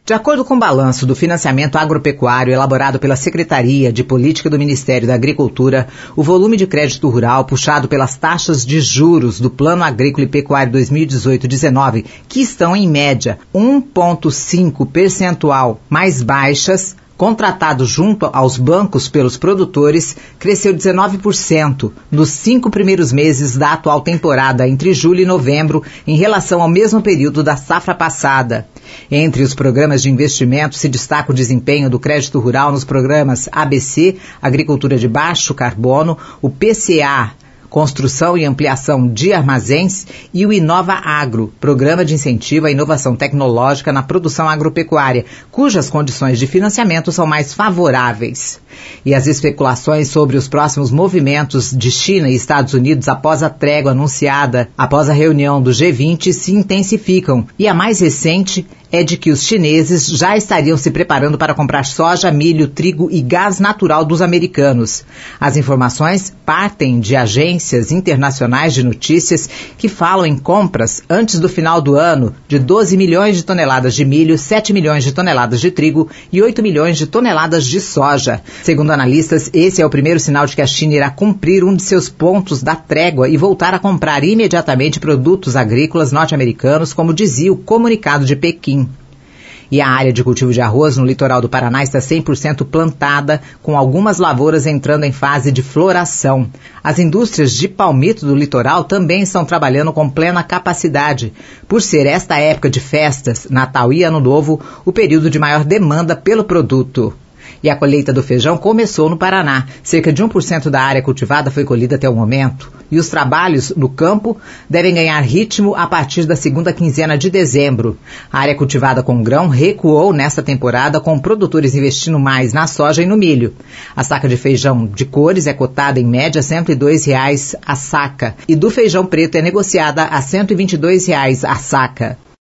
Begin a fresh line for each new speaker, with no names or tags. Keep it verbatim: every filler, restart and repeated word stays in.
De acordo com o balanço do financiamento agropecuário elaborado pela Secretaria de Política do Ministério da Agricultura, o volume de crédito rural puxado pelas taxas de juros do Plano Agrícola e Pecuário dois mil e dezoito dezenove, que estão em média um vírgula cinco percentual mais baixas, contratado junto aos bancos pelos produtores, cresceu dezenove por cento nos cinco primeiros meses da atual temporada, entre julho e novembro, em relação ao mesmo período da safra passada. Entre os programas de investimento se destaca o desempenho do crédito rural nos programas A B C, Agricultura de Baixo Carbono, o P C A, Construção e Ampliação de Armazéns, e o Inova Agro, Programa de Incentivo à Inovação Tecnológica na Produção Agropecuária, cujas condições de financiamento são mais favoráveis. E as especulações sobre os próximos movimentos de China e Estados Unidos após a trégua anunciada após a reunião do G vinte se intensificam. E a mais recente é de que os chineses já estariam se preparando para comprar soja, milho, trigo e gás natural dos americanos. As informações partem de agências internacionais de notícias que falam em compras antes do final do ano de doze milhões de toneladas de milho, sete milhões de toneladas de trigo e oito milhões de toneladas de soja. Segundo analistas, esse é o primeiro sinal de que a China irá cumprir um de seus pontos da trégua e voltar a comprar imediatamente produtos agrícolas norte-americanos, como dizia o comunicado de Pequim. E a área de cultivo de arroz no litoral do Paraná está cem por cento plantada, com algumas lavouras entrando em fase de floração. As indústrias de palmito do litoral também estão trabalhando com plena capacidade, por ser esta época de festas, Natal e Ano Novo, o período de maior demanda pelo produto. E a colheita do feijão começou no Paraná. Cerca de um por cento da área cultivada foi colhida até o momento. E os trabalhos no campo devem ganhar ritmo a partir da segunda quinzena de dezembro. A área cultivada com grão recuou nesta temporada, com produtores investindo mais na soja e no milho. A saca de feijão de cores é cotada em média cento e dois reais a saca. E do feijão preto é negociada a cento e vinte e dois reais a saca.